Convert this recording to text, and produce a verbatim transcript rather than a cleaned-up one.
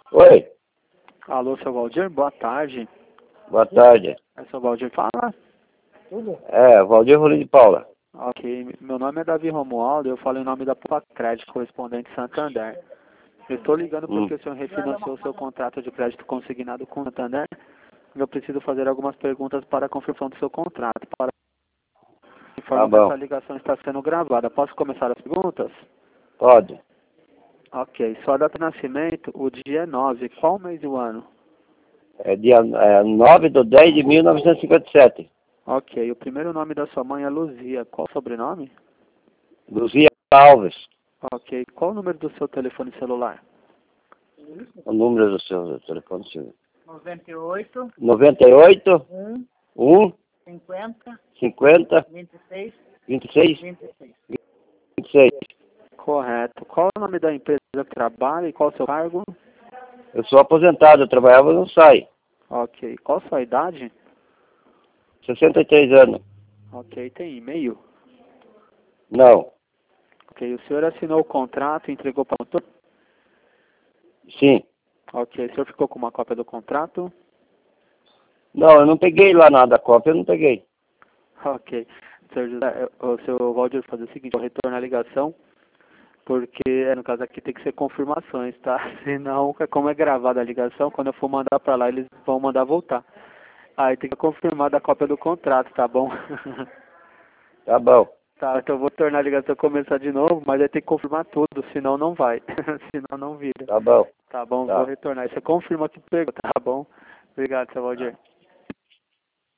Oi, Alô, seu Valdir, boa tarde. boa tarde. É seu Valdir fala? É, Valdir Rolim de Paula. Ok, meu nome é Davi Romualdo, eu falo em nome da Poupa Crédito, correspondente Santander. Eu estou ligando Hum. porque o senhor refinanciou o seu contrato de crédito consignado com o Santander. Eu preciso fazer algumas perguntas para a confirmação do seu contrato. Para Tá informar que bom, essa ligação está sendo gravada. Posso começar as perguntas? pode. Ok, sua data de nascimento, o dia é nove. Qual mês e o ano? É dia é, nove de dez de mil novecentos e cinquenta e sete. Ok, o primeiro nome da sua mãe é Luzia. Qual o sobrenome? Luzia Alves, Ok, qual o número do seu telefone celular? o número do seu telefone. Seu. noventa e oito, noventa e oito, um, um, cinquenta, cinquenta, vinte e seis, vinte e seis, vinte e seis. vinte e seis. Correto. Qual o nome da empresa que trabalha e qual o seu cargo? Eu sou aposentado, eu trabalhava no S A I. Ok. Qual a sua idade? sessenta e três anos. Ok. Tem e-mail? Não, Ok. O senhor assinou o contrato e entregou para o motor? sim. Ok. O senhor ficou com uma cópia do contrato? Não, eu não peguei lá nada, a cópia eu não peguei. Ok. Senhor José, o seu Valdir fazer o seguinte, eu retorno a ligação, porque no caso aqui tem que ser confirmações, tá? Senão, como é gravada a ligação, quando eu for mandar para lá, eles vão mandar voltar. Aí tem que confirmar da cópia do contrato, tá bom? Tá bom, Tá, então eu vou tornar a ligação começar de novo, mas aí tem que confirmar tudo, senão não vai. Senão não vira. tá bom. Tá bom, vou Tá. retornar. Aí você confirma que pegou, tá bom? Obrigado, seu Valdir.